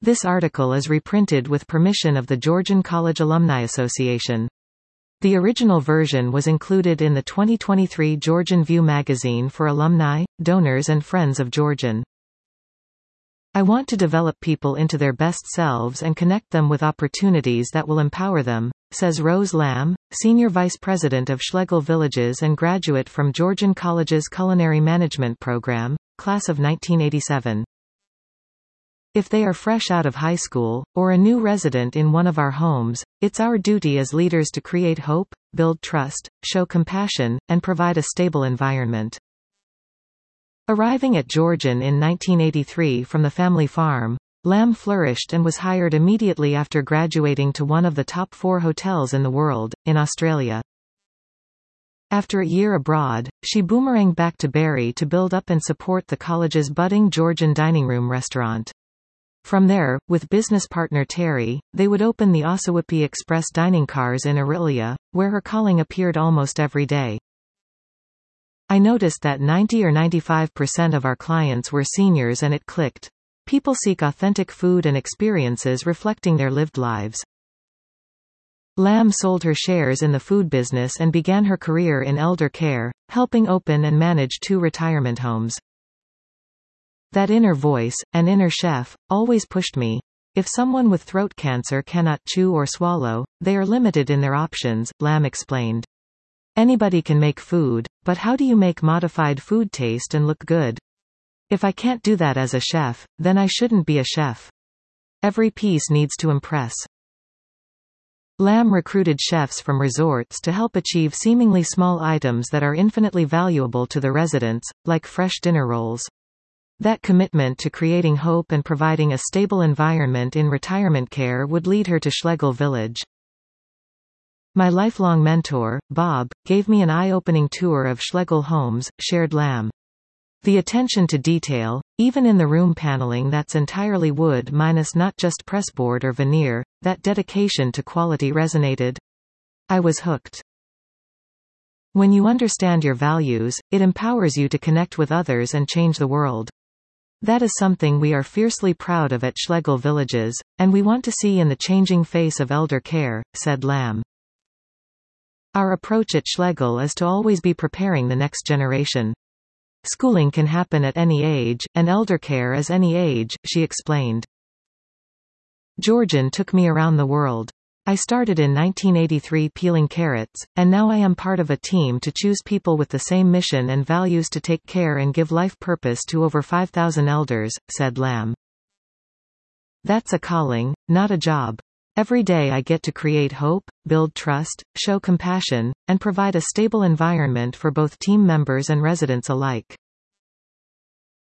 This article is reprinted with permission of the Georgian College Alumni Association. The original version was included in the 2023 Georgian View magazine for alumni, donors and friends of Georgian. I want to develop people into their best selves and connect them with opportunities that will empower them, says Rose Lamb, Senior Vice President of Schlegel Villages and graduate from Georgian College's Culinary Management Program, class of 1987. If they are fresh out of high school, or a new resident in one of our homes, it's our duty as leaders to create hope, build trust, show compassion, and provide a stable environment. Arriving at Georgian in 1983 from the family farm, Lamb flourished and was hired immediately after graduating to one of the top 4 hotels in the world, in Australia. After a year abroad, she boomeranged back to Barrie to build up and support the college's budding Georgian dining room restaurant. From there, with business partner Terry, they would open the Ossawippi Express dining cars in Orillia, where her calling appeared almost every day. I noticed that 90 or 95% of our clients were seniors and it clicked. People seek authentic food and experiences reflecting their lived lives. Lamb sold her shares in the food business and began her career in elder care, helping open and manage 2 retirement homes. That inner voice, an inner chef, always pushed me. If someone with throat cancer cannot chew or swallow, they are limited in their options, Lamb explained. Anybody can make food, but how do you make modified food taste and look good? If I can't do that as a chef, then I shouldn't be a chef. Every piece needs to impress. Lamb recruited chefs from resorts to help achieve seemingly small items that are infinitely valuable to the residents, like fresh dinner rolls. That commitment to creating hope and providing a stable environment in retirement care would lead her to Schlegel Village. My lifelong mentor, Bob, gave me an eye-opening tour of Schlegel homes, shared Lamb. The attention to detail, even in the room paneling that's entirely wood minus not just pressboard or veneer, that dedication to quality resonated. I was hooked. When you understand your values, it empowers you to connect with others and change the world. That is something we are fiercely proud of at Schlegel Villages, and we want to see in the changing face of elder care, said Lamb. Our approach at Schlegel is to always be preparing the next generation. Schooling can happen at any age, and elder care is any age, she explained. Georgian took me around the world. I started in 1983 peeling carrots, and now I am part of a team to choose people with the same mission and values to take care and give life purpose to over 5,000 elders, said Lamb. That's a calling, not a job. Every day I get to create hope, build trust, show compassion, and provide a stable environment for both team members and residents alike.